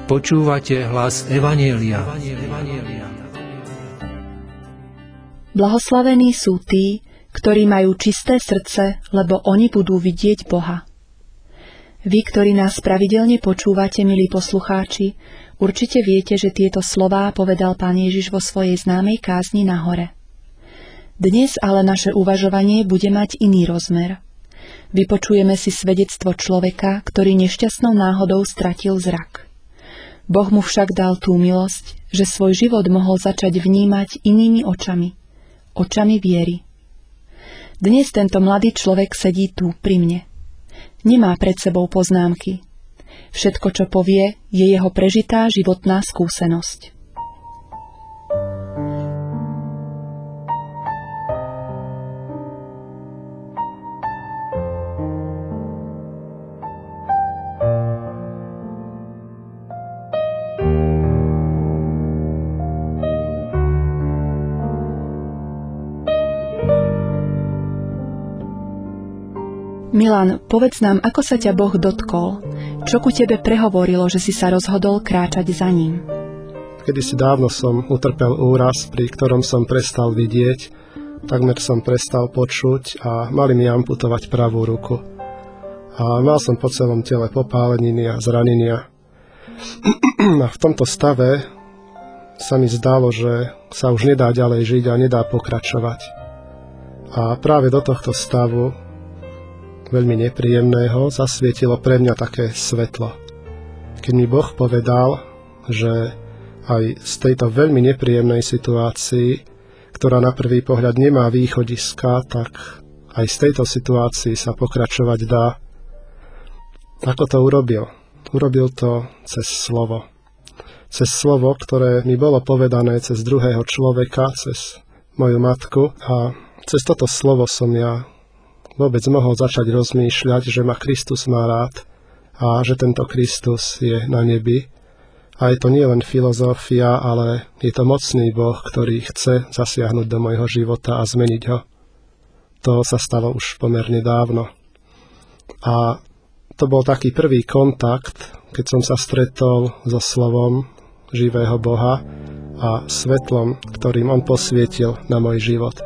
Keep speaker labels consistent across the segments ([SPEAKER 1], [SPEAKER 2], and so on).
[SPEAKER 1] Počúvate hlas Evanjelia.
[SPEAKER 2] Blahoslavení sú tí, ktorí majú čisté srdce, lebo oni budú vidieť Boha. Vy, ktorí nás pravidelne počúvate, milí poslucháči, určite viete, že tieto slová povedal Pán Ježiš vo svojej známej kázni na hore. Dnes ale naše uvažovanie bude mať iný rozmer. Vypočujeme si svedectvo človeka, ktorý nešťastnou náhodou stratil zrak. Boh mu však dal tú milosť, že svoj život mohol začať vnímať inými očami, očami viery. Dnes tento mladý človek sedí tu pri mne. Nemá pred sebou poznámky. Všetko, čo povie, je jeho prežitá životná skúsenosť. Milan, povedz nám, ako sa ťa Boh dotkol? Čo ku tebe prehovorilo, že si sa rozhodol kráčať za ním?
[SPEAKER 3] Kedysi dávno som utrpel úraz, pri ktorom som prestal vidieť, takmer som prestal počuť a mali mi amputovať pravú ruku. A mal som po celom tele popáleniny a zranenia. A v tomto stave sa mi zdalo, že sa už nedá ďalej žiť a nedá pokračovať. A práve do tohto stavu veľmi nepríjemného, zasvietilo pre mňa také svetlo. Keď mi Boh povedal, že aj z tejto veľmi nepríjemnej situácii, ktorá na prvý pohľad nemá východiska, tak aj z tejto situácii sa pokračovať dá. Ako to urobil? Urobil to cez slovo. Cez slovo, ktoré mi bolo povedané cez druhého človeka, cez moju matku, a cez toto slovo som ja vôbec mohol začať rozmýšľať, že ma Kristus má rád a že tento Kristus je na nebi. A je to nie len filozofia, ale je to mocný Boh, ktorý chce zasiahnuť do môjho života a zmeniť ho. To sa stalo už pomerne dávno. A to bol taký prvý kontakt, keď som sa stretol so slovom živého Boha a svetlom, ktorým on posvietil na môj život.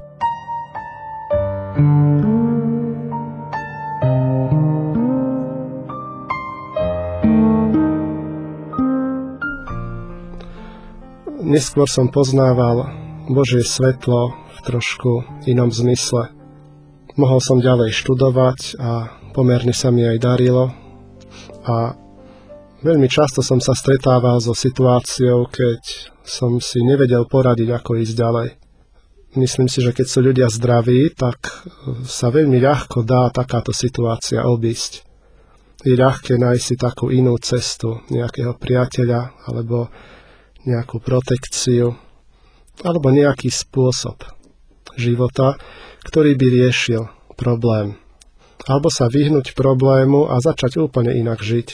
[SPEAKER 3] Neskôr som poznával Božie svetlo v trošku inom zmysle. Mohol som ďalej študovať a pomerne sa mi aj darilo. A veľmi často som sa stretával so situáciou, keď som si nevedel poradiť, ako ísť ďalej. Myslím si, že keď sú ľudia zdraví, tak sa veľmi ľahko dá takáto situácia obísť. Je ľahké nájsť si takú inú cestu, nejakého priateľa alebo nejakú protekciu alebo nejaký spôsob života, ktorý by riešil problém. Alebo sa vyhnúť problému a začať úplne inak žiť.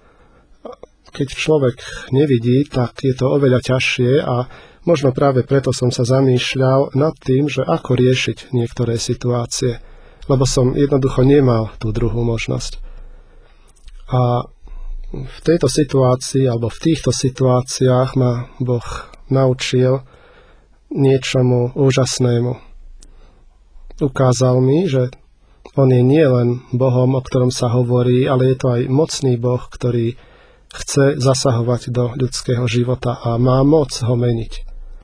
[SPEAKER 3] Keď človek nevidí, tak je to oveľa ťažšie a možno práve preto som sa zamýšľal nad tým, že ako riešiť niektoré situácie, lebo som jednoducho nemal tú druhú možnosť. A v tejto situácii, alebo v týchto situáciách ma Boh naučil niečomu úžasnému. Ukázal mi, že on je nielen Bohom, o ktorom sa hovorí, ale je to aj mocný Boh, ktorý chce zasahovať do ľudského života a má moc ho meniť.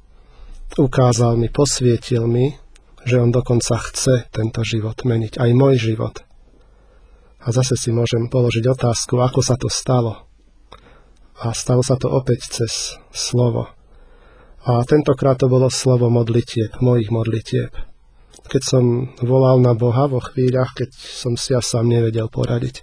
[SPEAKER 3] Ukázal mi, posvietil mi, že on dokonca chce tento život meniť, aj môj život. A zase si môžem položiť otázku, ako sa to stalo. A stalo sa to opäť cez slovo. A tentokrát to bolo slovo modlitieb, mojich modlitieb. Keď som volal na Boha vo chvíľach, keď som si ja sám nevedel poradiť.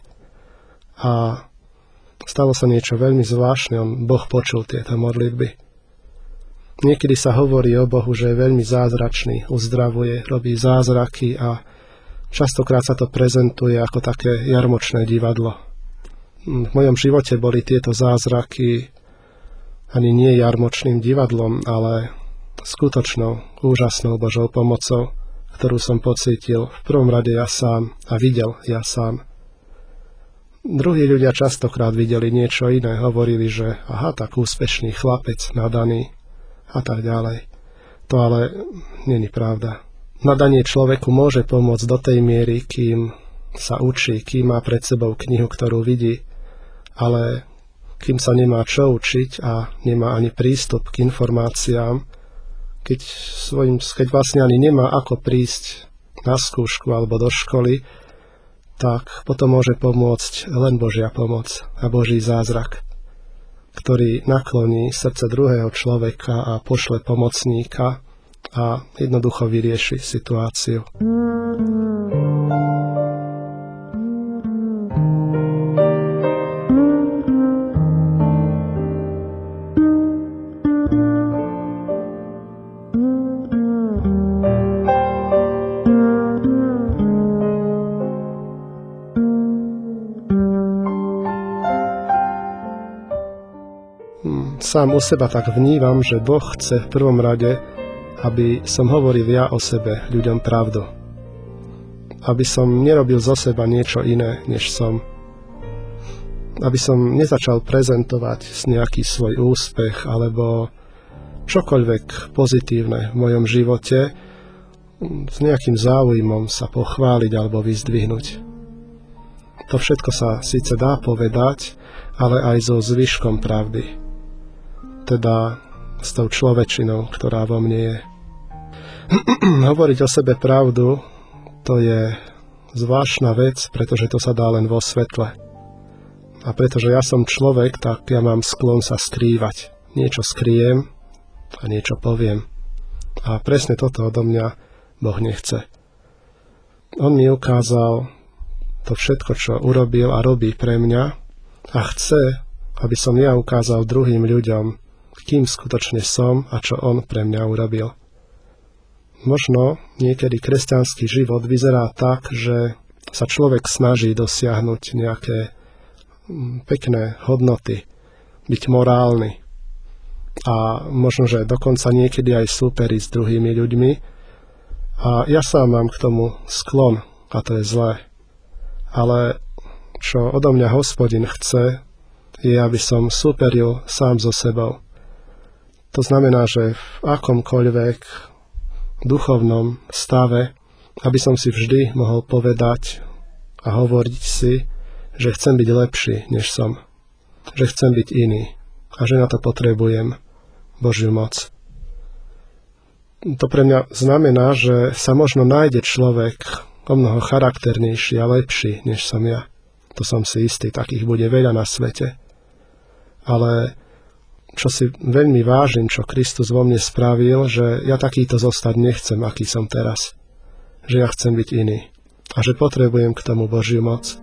[SPEAKER 3] A stalo sa niečo veľmi zvláštne, Boh počul tieto modlitby. Niekedy sa hovorí o Bohu, že je veľmi zázračný, uzdravuje, robí zázraky a častokrát sa to prezentuje ako také jarmočné divadlo. V mojom živote boli tieto zázraky ani nie jarmočným divadlom, ale skutočnou, úžasnou Božou pomocou, ktorú som pocítil v prvom rade ja sám a videl ja sám. Druhí ľudia častokrát videli niečo iné, hovorili, že aha, tak úspešný chlapec, nadaný a tak ďalej. To ale není pravda. Nadanie človeku môže pomôcť do tej miery, kým sa učí, kým má pred sebou knihu, ktorú vidí, ale kým sa nemá čo učiť a nemá ani prístup k informáciám, keď vlastne ani nemá ako prísť na skúšku alebo do školy, tak potom môže pomôcť len Božia pomoc a Boží zázrak, ktorý nakloní srdce druhého človeka a pošle pomocníka a jednoducho vyrieši situáciu. Sám u seba tak vnímam, že Boh chce v prvom rade, aby som hovoril ja o sebe ľuďom pravdu. Aby som nerobil zo seba niečo iné, než som. Aby som nezačal prezentovať nejaký svoj úspech alebo čokoľvek pozitívne v mojom živote s nejakým záujmom sa pochváliť alebo vyzdvihnúť. To všetko sa síce dá povedať, ale aj so zvyškom pravdy. Teda s tou človečinou, ktorá vo mne je. Hovoriť o sebe pravdu, to je zvláštna vec, pretože to sa dá len vo svetle. A pretože ja som človek, tak ja mám sklon sa skrývať. Niečo skryjem a niečo poviem. A presne toto odo mňa Boh nechce. On mi ukázal to všetko, čo urobil a robí pre mňa a chce, aby som ja ukázal druhým ľuďom, kým skutočne som a čo on pre mňa urobil. Možno niekedy kresťanský život vyzerá tak, že sa človek snaží dosiahnuť nejaké pekné hodnoty, byť morálny a možno, že dokonca niekedy aj súperiť s druhými ľuďmi. A ja sám mám k tomu sklon a to je zlé. Ale čo odo mňa Hospodin chce, je, aby som súperil sám so sebou. To znamená, že v akomkoľvek duchovnom stave, aby som si vždy mohol povedať a hovoriť si, že chcem byť lepší, než som. Že chcem byť iný a že na to potrebujem Božiu moc. To pre mňa znamená, že sa možno nájde človek omnoho charakternejší a lepší, než som ja. To som si istý, takých bude veľa na svete. Ale čo si veľmi vážim, čo Kristus vo mne spravil, že ja takýto zostať nechcem, aký som teraz. Že ja chcem byť iný. A že potrebujem k tomu Božiu moc.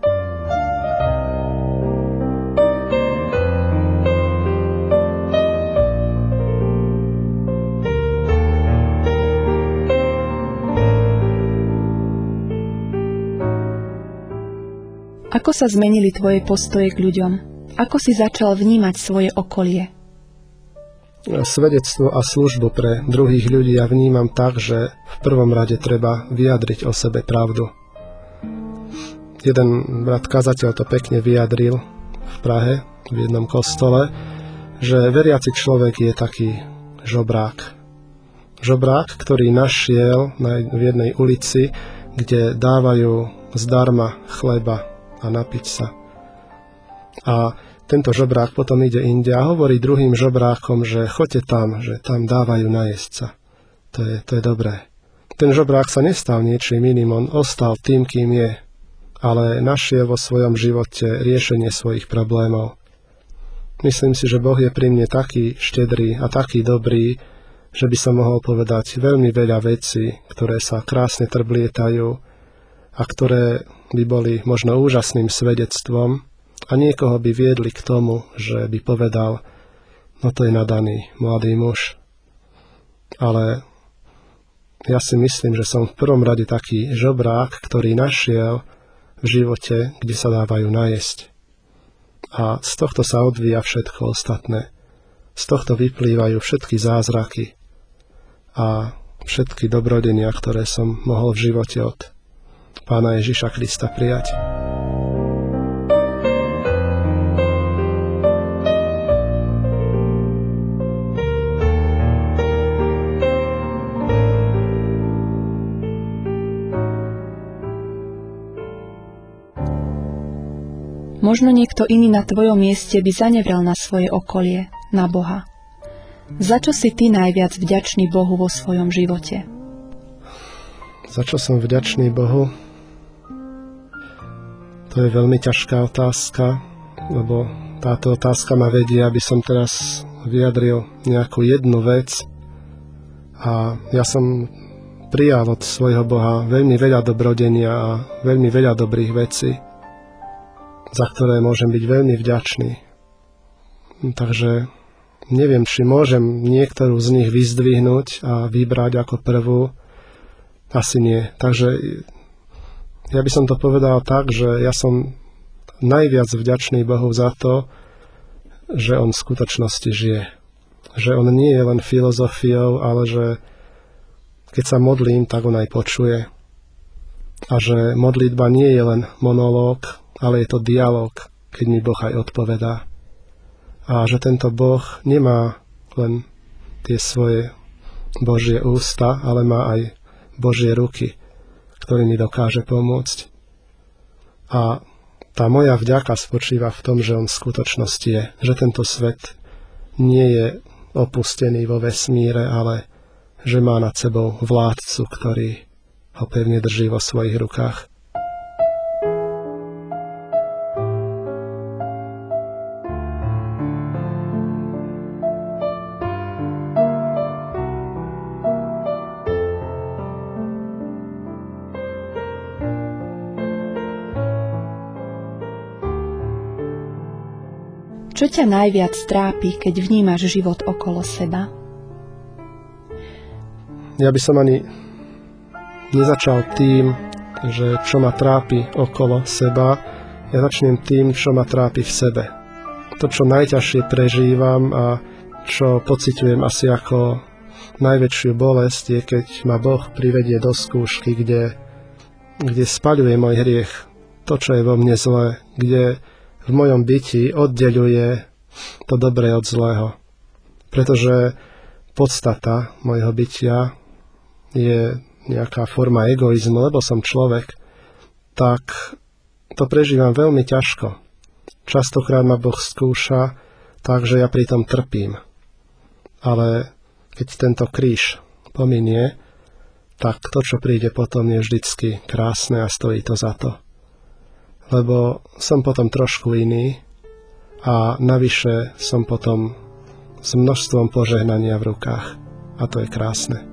[SPEAKER 2] Ako sa zmenili tvoje postoje k ľuďom? Ako si začal vnímať svoje okolie?
[SPEAKER 3] Svedectvo a službu pre druhých ľudí ja vnímam tak, že v prvom rade treba vyjadriť o sebe pravdu. Jeden brat kazateľ to pekne vyjadril v Prahe, v jednom kostole, že veriaci človek je taký žobrák. Žobrák, ktorý našiel v jednej ulici, kde dávajú zdarma chleba a napiť sa. A tento žobrák potom ide inde a hovorí druhým žobrákom, že choďte tam, že tam dávajú najesť sa. To je dobré. Ten žobrák sa nestal niečím iným, on ostal tým, kým je, ale našiel vo svojom živote riešenie svojich problémov. Myslím si, že Boh je pri mne taký štedrý a taký dobrý, že by som mohol povedať veľmi veľa vecí, ktoré sa krásne trblietajú a ktoré by boli možno úžasným svedectvom, a niekoho by viedli k tomu, že by povedal, no to je nadaný mladý muž. Ale ja si myslím, že som v prvom rade taký žobrák, ktorý našiel v živote, kde sa dávajú najesť. A z tohto sa odvíja všetko ostatné. Z tohto vyplývajú všetky zázraky a všetky dobrodenia, ktoré som mohol v živote od Pána Ježiša Krista prijať.
[SPEAKER 2] Možno niekto iný na tvojom mieste by zanevrel na svoje okolie, na Boha. Za čo si ty najviac vďačný Bohu vo svojom živote?
[SPEAKER 3] Za čo som vďačný Bohu? To je veľmi ťažká otázka, lebo táto otázka ma vedie, aby som teraz vyjadril nejakú jednu vec. A ja som prijal od svojho Boha veľmi veľa dobrodenia a veľmi veľa dobrých vecí, za ktoré môžem byť veľmi vďačný. Takže neviem, či môžem niektorú z nich vyzdvihnúť a vybrať ako prvú. Asi nie. Takže ja by som to povedal tak, že ja som najviac vďačný Bohu za to, že on v skutočnosti žije. Že on nie je len filozofiou, ale že keď sa modlím, tak on aj počuje. A že modlitba nie je len monológ, ale je to dialog, keď mi Boh aj odpovedá. A že tento Boh nemá len tie svoje Božie ústa, ale má aj Božie ruky, ktorými dokáže pomôcť. A tá moja vďaka spočíva v tom, že on v skutočnosti je, že tento svet nie je opustený vo vesmíre, ale že má nad sebou vládcu, ktorý ho pevne drží vo svojich rukách.
[SPEAKER 2] Čo ťa najviac trápi, keď vnímaš život okolo seba?
[SPEAKER 3] Ja by som ani nezačal tým, že čo ma trápi okolo seba. Ja začnem tým, čo ma trápi v sebe. To, čo najťažšie prežívam a čo pociťujem asi ako najväčšiu bolesť, je, keď ma Boh privedie do skúšky, kde spaľuje môj hriech, to, čo je vo mne zlé, kde v mojom byti oddeľuje to dobré od zlého. Pretože podstata mojho bytia je nejaká forma egoizmu, lebo som človek, tak to prežívam veľmi ťažko. Častokrát ma Boh skúša, takže ja pri tom trpím. Ale keď tento kríž pominie, tak to, čo príde potom, je vždycky krásne a stojí to za to. Lebo som potom trošku iný a navyše som potom s množstvom požehnania v rukách. A to je krásne.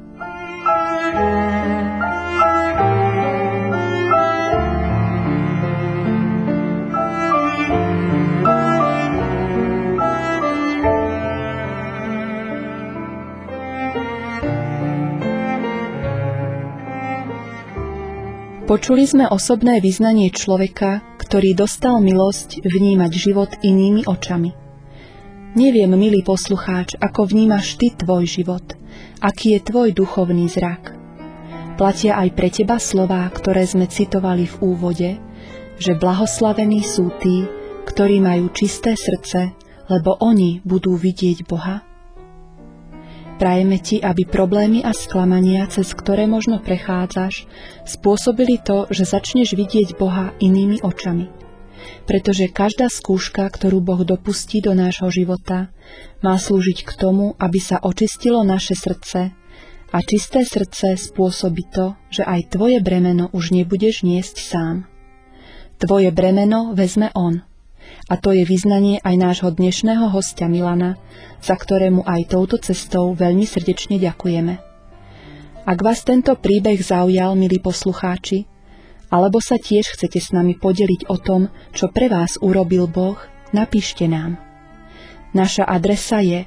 [SPEAKER 2] Počuli sme osobné vyznanie človeka, ktorý dostal milosť vnímať život inými očami. Neviem, milý poslucháč, ako vnímaš ty tvoj život, aký je tvoj duchovný zrak. Platia aj pre teba slová, ktoré sme citovali v úvode, že blahoslavení sú tí, ktorí majú čisté srdce, lebo oni budú vidieť Boha. Prajeme ti, aby problémy a sklamania, cez ktoré možno prechádzaš, spôsobili to, že začneš vidieť Boha inými očami. Pretože každá skúška, ktorú Boh dopustí do nášho života, má slúžiť k tomu, aby sa očistilo naše srdce, a čisté srdce spôsobí to, že aj tvoje bremeno už nebudeš niesť sám. Tvoje bremeno vezme on. A to je vyznanie aj nášho dnešného hostia Milana, za ktorému aj touto cestou veľmi srdečne ďakujeme. Ak vás tento príbeh zaujal, milí poslucháči, alebo sa tiež chcete s nami podeliť o tom, čo pre vás urobil Boh, napíšte nám. Naša adresa je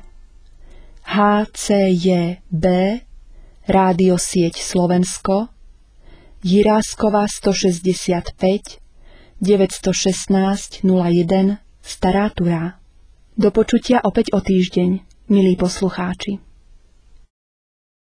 [SPEAKER 2] HCJB Rádiosieť Slovensko, Jiráskova 165 916 01 Stará Turá. Do počutia opäť o týždeň, milí poslucháči.